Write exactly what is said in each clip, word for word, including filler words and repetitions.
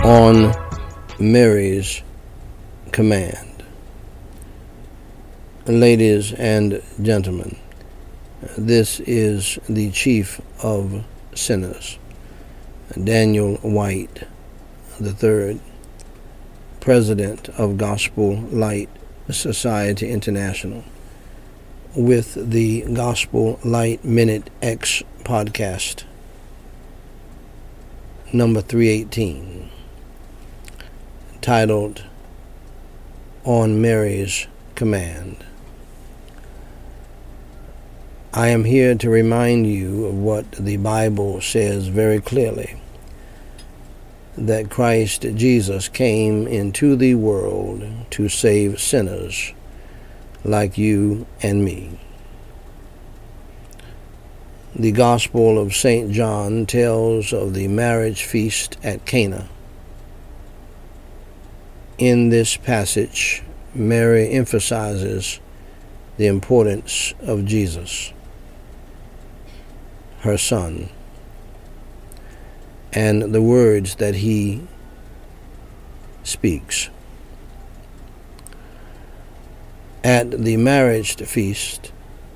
on Mary's command. Ladies and gentlemen, this is the chief of sinners, Daniel White the third, president of Gospel Light Society International, with the Gospel Light Minute X podcast, number three eighteen, titled On Mary's Command. I am here to remind you of what the Bible says very clearly, that Christ Jesus came into the world to save sinners like you and me. The Gospel of Saint John tells of the marriage feast at Cana. In this passage, Mary emphasizes the importance of Jesus, her son, and the words that he speaks. At the marriage feast,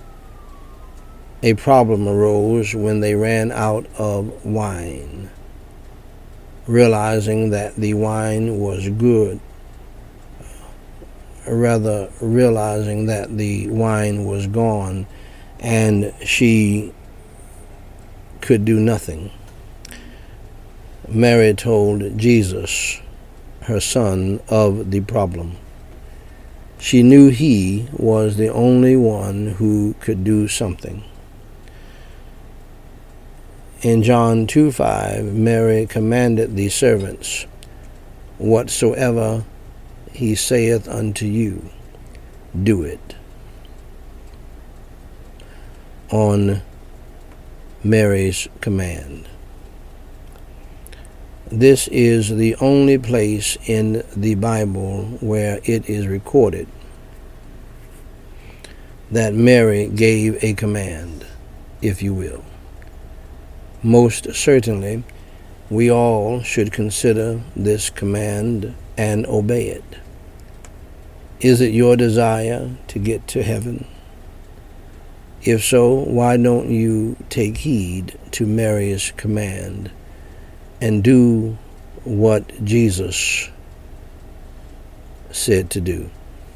a problem arose when they ran out of wine. Realizing that the wine was good, rather realizing that the wine was gone and she could do nothing, Mary told Jesus, her son, of the problem. She knew he was the only one who could do something. In John two five, Mary commanded the servants, "Whatsoever he saith unto you, do it." On Mary's command. This is the only place in the Bible where it is recorded that Mary gave a command, if you will. Most certainly, we all should consider this command and obey it. Is it your desire to get to heaven? If so, why don't you take heed to Mary's command and do what Jesus said to do?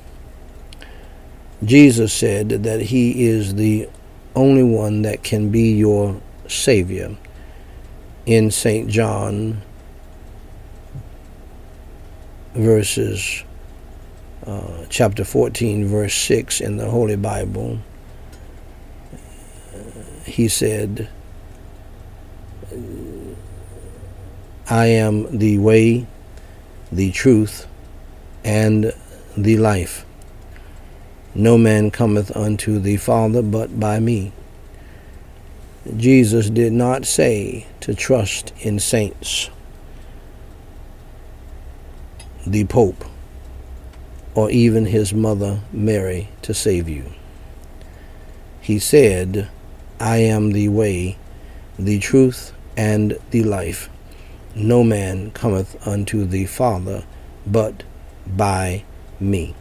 Jesus said that he is the only one that can be your Savior. In Saint John, verses, uh, chapter fourteen, verse six in the Holy Bible, he said, I am the way, the truth, and the life. No man cometh unto the Father but by me. Jesus did not say to trust in saints, the Pope, or even his mother Mary to save you. He said, I am the way, the truth, and the life. No man cometh unto the Father but by me.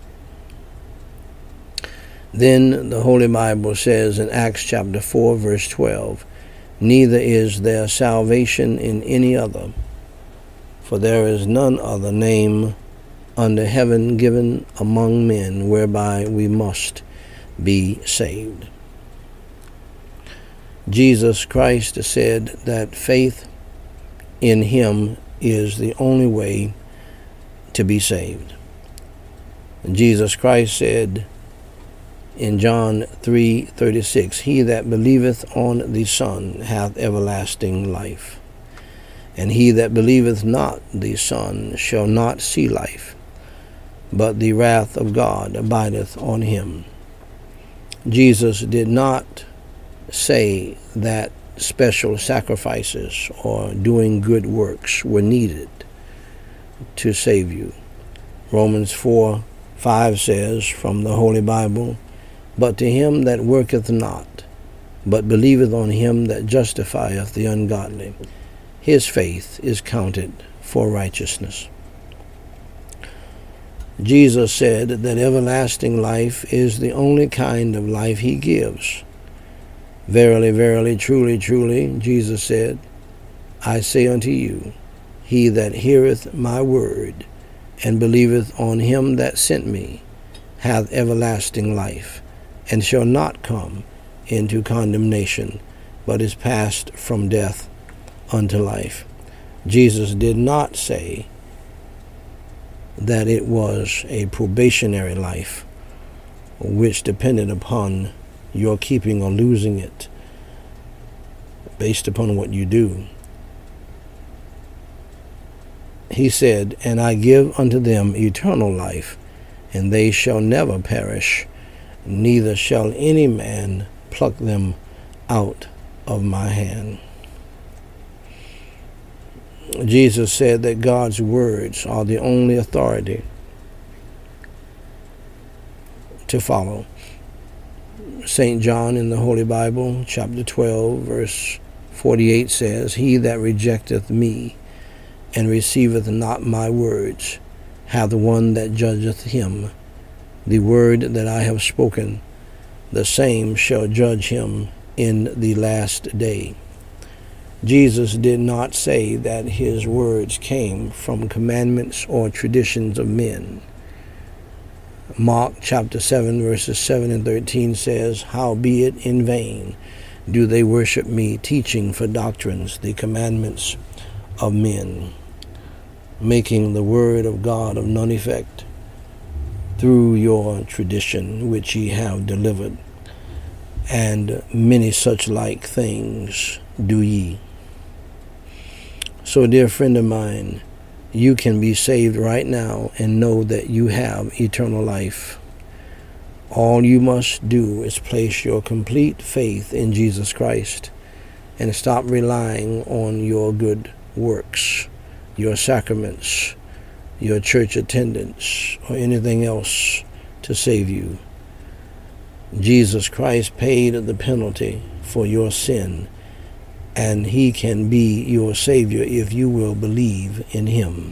Then the Holy Bible says in Acts chapter four, verse twelve, neither is there salvation in any other, for there is none other name under heaven given among men whereby we must be saved. Jesus Christ said that faith in him is the only way to be saved. Jesus Christ said in John three thirty-six, he that believeth on the Son hath everlasting life, and he that believeth not the Son shall not see life, but the wrath of God abideth on him. Jesus did not say that special sacrifices or doing good works were needed to save you. Romans four five says from the Holy Bible, but to him that worketh not, but believeth on him that justifieth the ungodly, his faith is counted for righteousness. Jesus said that everlasting life is the only kind of life he gives. Verily, verily, truly, truly, Jesus said, I say unto you, he that heareth my word, and believeth on him that sent me, hath everlasting life, and shall not come into condemnation, but is passed from death unto life. Jesus did not say that it was a probationary life, which depended upon your keeping or losing it based upon what you do. He said, and I give unto them eternal life, and they shall never perish, neither shall any man pluck them out of my hand. Jesus said that God's words are the only authority to follow. Saint John in the Holy Bible, chapter twelve, verse forty-eight says, he that rejecteth me and receiveth not my words hath one that judgeth him. The word that I have spoken, the same shall judge him in the last day. Jesus did not say that his words came from commandments or traditions of men. Mark chapter seven, verses seven and thirteen says, howbeit in vain do they worship me, teaching for doctrines the commandments of men, making the word of God of none effect through your tradition which ye have delivered, and many such like things do ye. So, dear friend of mine, you can be saved right now and know that you have eternal life. All you must do is place your complete faith in Jesus Christ and stop relying on your good works, your sacraments, your church attendance, or anything else to save you. Jesus Christ paid the penalty for your sin, and he can be your Savior if you will believe in him.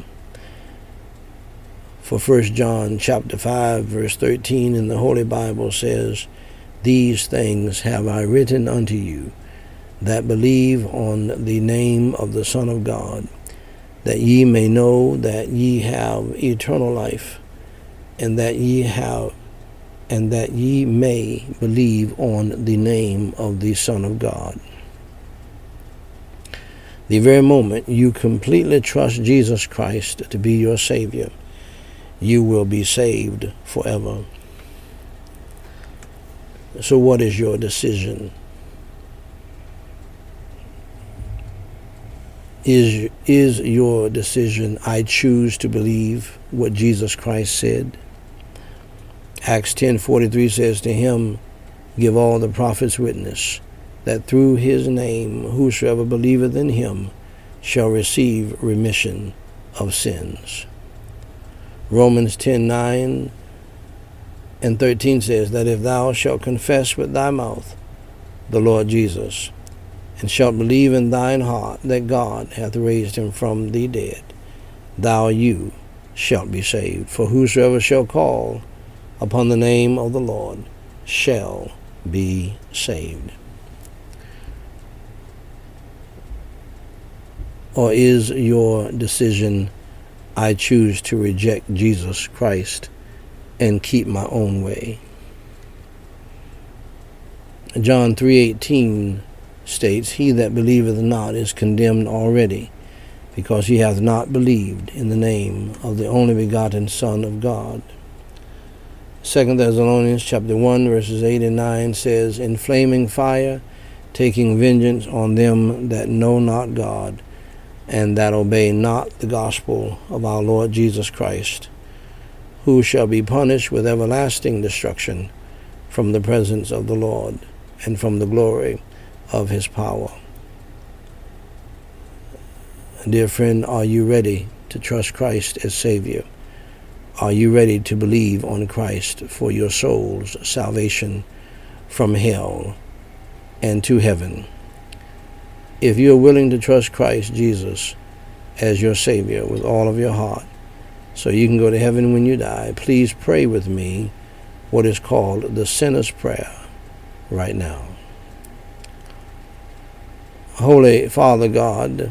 For First John chapter five, verse thirteen in the Holy Bible says, these things have I written unto you that believe on the name of the Son of God, that ye may know that ye have eternal life, and that ye have and that ye may believe on the name of the Son of God. The very moment you completely trust Jesus Christ to be your Savior, you will be saved forever. So what is your decision? Is, is your decision, I choose to believe what Jesus Christ said? Acts ten forty-three says, to him give all the prophets witness, that through his name whosoever believeth in him shall receive remission of sins. Romans ten nine and thirteen says that if thou shalt confess with thy mouth the Lord Jesus, and shalt believe in thine heart that God hath raised him from the dead, thou you shalt be saved. For whosoever shall call upon the name of the Lord shall be saved. Or is your decision, I choose to reject Jesus Christ and keep my own way? John three eighteen states, he that believeth not is condemned already, because he hath not believed in the name of the only begotten Son of God. Second Thessalonians chapter one, verses eight and nine says, in flaming fire, taking vengeance on them that know not God, and that obey not the gospel of our Lord Jesus Christ, who shall be punished with everlasting destruction from the presence of the Lord and from the glory of his power. Dear friend, are you ready to trust Christ as Savior? Are you ready to believe on Christ for your soul's salvation from hell and to heaven? if you're willing to trust Christ Jesus as your Savior with all of your heart, so you can go to heaven when you die, please pray with me what is called the sinner's prayer right now. Holy Father God,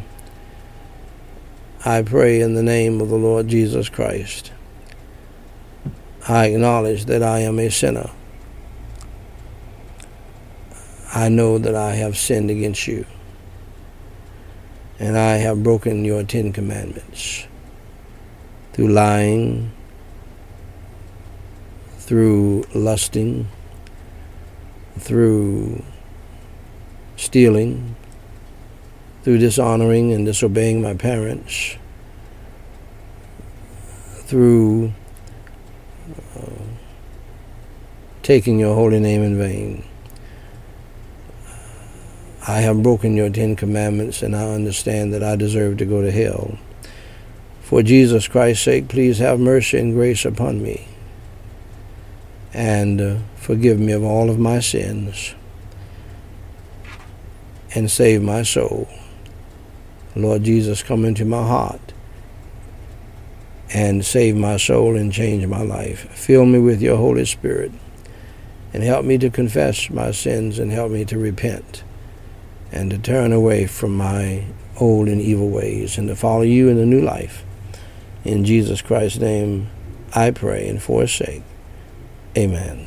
I pray in the name of the Lord Jesus Christ. I acknowledge that I am a sinner. I know that I have sinned against you, and I have broken your Ten Commandments through lying, through lusting, through stealing, through dishonoring and disobeying my parents, through uh, taking your holy name in vain. I have broken your Ten Commandments, and I understand that I deserve to go to hell. For Jesus Christ's sake, please have mercy and grace upon me, and uh, forgive me of all of my sins, and save my soul. Lord Jesus, come into my heart and save my soul and change my life. Fill me with your Holy Spirit and help me to confess my sins and help me to repent and to turn away from my old and evil ways and to follow you in the new life. In Jesus Christ's name, I pray and for his sake. Amen.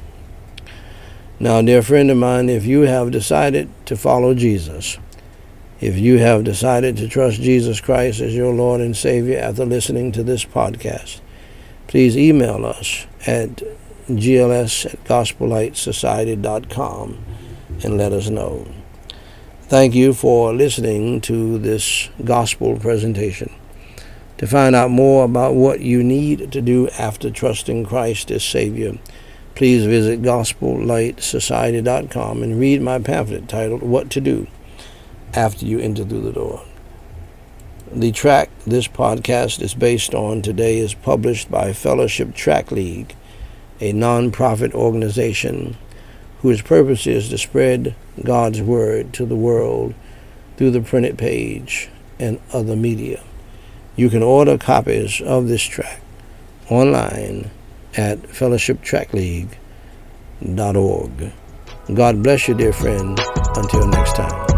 Now, dear friend of mine, if you have decided to follow Jesus, if you have decided to trust Jesus Christ as your Lord and Savior after listening to this podcast, please email us at g l s at gospel light society dot com and let us know. Thank you for listening to this gospel presentation. To find out more about what you need to do after trusting Christ as Savior, please visit gospel light society dot com and read my pamphlet titled What to Do After You Enter Through the Door. The track this podcast is based on today is published by Fellowship Track League, a non-profit organization whose purpose is to spread God's Word to the world through the printed page and other media. You can order copies of this track online at fellowship track league dot org. God bless you, dear friend. Until next time.